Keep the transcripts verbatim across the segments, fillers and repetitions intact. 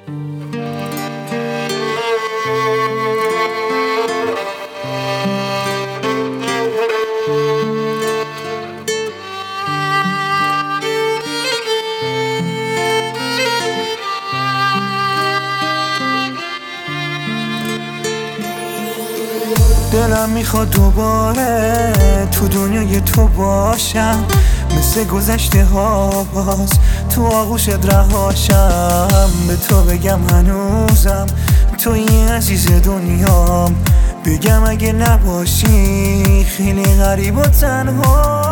دلم میخواد دوباره تو دنیای تو باشم، مثل گذشته ها باز تو آغوشت رهاشم. به تو بگم هنوزم توی عزیز دنیام، بگم اگه نباشی خیلی غریب و تنها.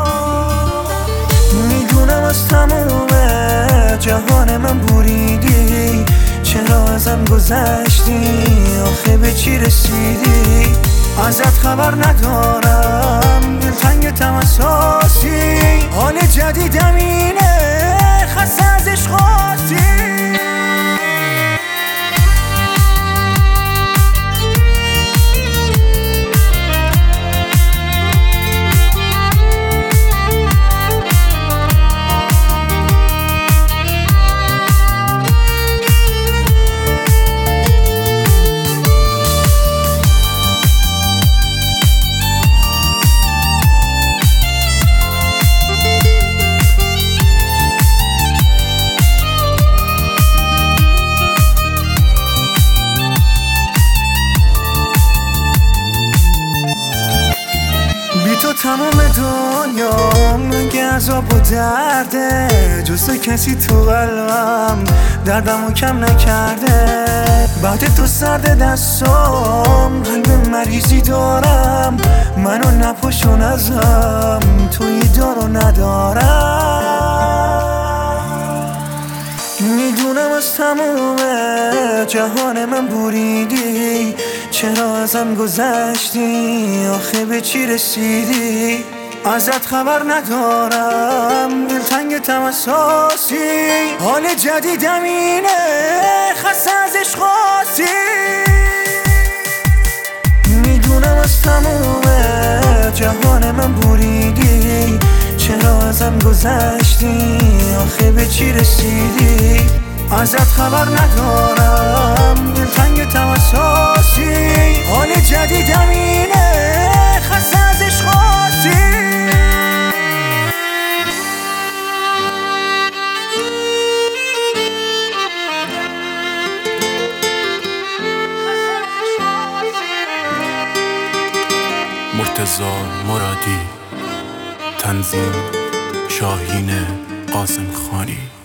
میدونم از تموم جهان من بریدی، چرا ازم گذشتی، آخه به چی رسیدی؟ ازت خبر ندارم، دلتنگتم اساسی، حال جدیدم اینه، خسته از عشقاتی. تو تمام دنیا مگه عذاب و درده، جز تو کسی تو قلبم دردمو کم نکرده. بعد تو سرد دستام قلب مریضی دارم، منو نپاشون ازم توی دارو ندارم. میدونم از تموم جهان من بریدی، چرا ازم گذشتی، آخه به چی رسیدی؟ ازت خبر ندارم، دلتنگتم اساسی، حال جدیدم اینه، خسته از عشقاتی. میدونم از تموم جهان من بریدی، چرا ازم گذشتی، آخه به چی رسیدی؟ ازت خبر ندارم، دلتنگتم اساسی، حال جدیدم اینه، خسته از عشقاتی. مرتضی مرادی، تنظیم شاهین قاسم خانی.